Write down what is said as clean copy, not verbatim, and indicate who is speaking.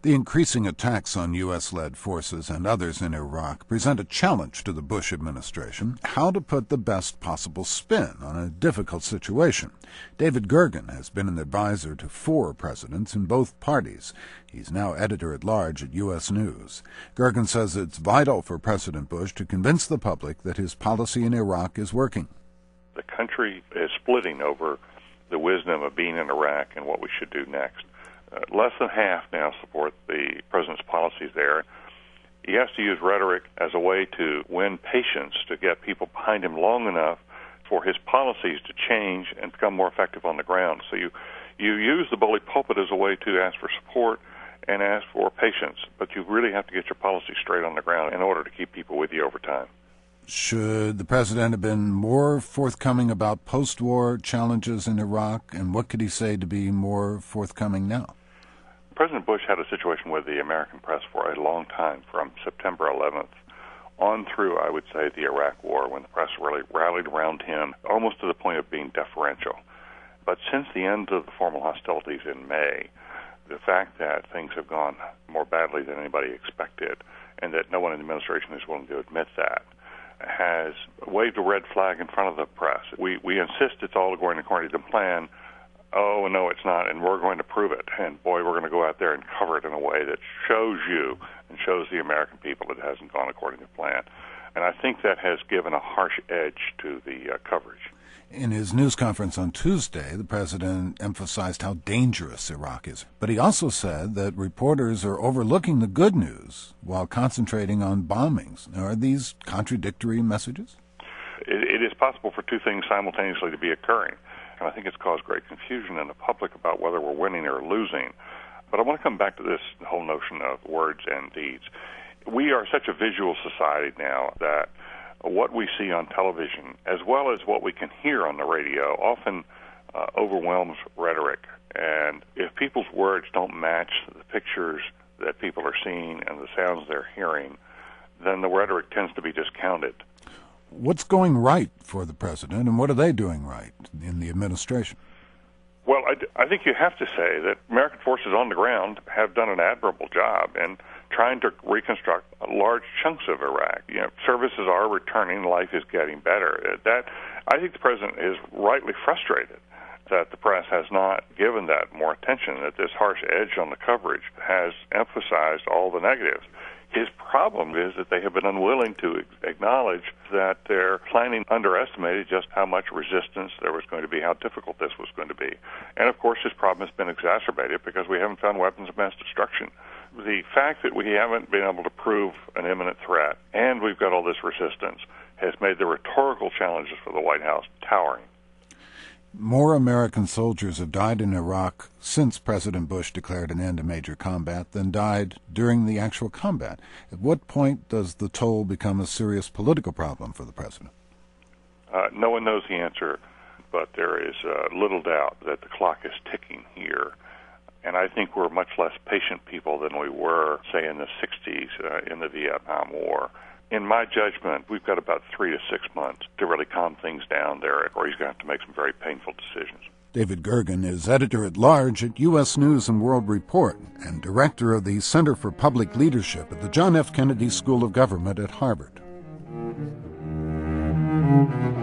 Speaker 1: The increasing attacks on U.S.-led forces and others in Iraq present a challenge to the Bush administration: how to put the best possible spin on a difficult situation. David Gergen has been an advisor to 4 presidents in both parties. He's now editor-at-large at U.S. News. Gergen says it's vital for President Bush to convince the public that his policy in Iraq is working.
Speaker 2: The country is splitting over the wisdom of being in Iraq and what we should do next. Less than half now support the president's policies there. He has to use rhetoric as a way to win patience, to get people behind him long enough for his policies to change and become more effective on the ground. So you use the bully pulpit as a way to ask for support and ask for patience, but you really have to get your policy straight on the ground in order to keep people with you over time.
Speaker 1: Should the president have been more forthcoming about post-war challenges in Iraq, and what could he say to be more forthcoming now?
Speaker 2: President Bush had a situation with the American press for a long time, from September 11th on through, I would say, the Iraq War, when the press really rallied around him, almost to the point of being deferential. But since the end of the formal hostilities in May, the fact that things have gone more badly than anybody expected, and that no one in the administration is willing to admit that, has waved a red flag in front of the press. We insist it's all going according to plan. Oh, no, it's not, and we're going to prove it. And, boy, we're going to go out there and cover it in a way that shows you and shows the American people it hasn't gone according to plan. And I think that has given a harsh edge to the coverage.
Speaker 1: In his news conference on Tuesday, the president emphasized how dangerous Iraq is. But he also said that reporters are overlooking the good news while concentrating on bombings. Are these contradictory messages?
Speaker 2: It is possible for two things simultaneously to be occurring. And I think it's caused great confusion in the public about whether we're winning or losing. But I want to come back to this whole notion of words and deeds. We are such a visual society now that what we see on television, as well as what we can hear on the radio, often overwhelms rhetoric. And if people's words don't match the pictures that people are seeing and the sounds they're hearing, then the rhetoric tends to be discounted.
Speaker 1: What's going right for the president, and what are they doing right in the administration?
Speaker 2: Well, I think you have to say that American forces on the ground have done an admirable job in trying to reconstruct large chunks of Iraq. Services are returning, life is getting better. I think the president is rightly frustrated that the press has not given that more attention, that this harsh edge on the coverage has emphasized all the negatives. His problem is that they have been unwilling to acknowledge that their planning underestimated just how much resistance there was going to be, how difficult this was going to be. And, of course, his problem has been exacerbated because we haven't found weapons of mass destruction. The fact that we haven't been able to prove an imminent threat and we've got all this resistance has made the rhetorical challenges for the White House towering.
Speaker 1: More American soldiers have died in Iraq since President Bush declared an end to major combat than died during the actual combat. At what point does the toll become a serious political problem for the president?
Speaker 2: No one knows the answer, but there is little doubt that the clock is ticking here. And I think we're much less patient people than we were, say, in the 60s in the Vietnam War. In my judgment, we've got about 3 to 6 months to really calm things down there, or he's going to have to make some very painful decisions.
Speaker 1: David Gergen is editor-at-large at U.S. News and World Report and director of the Center for Public Leadership at the John F. Kennedy School of Government at Harvard.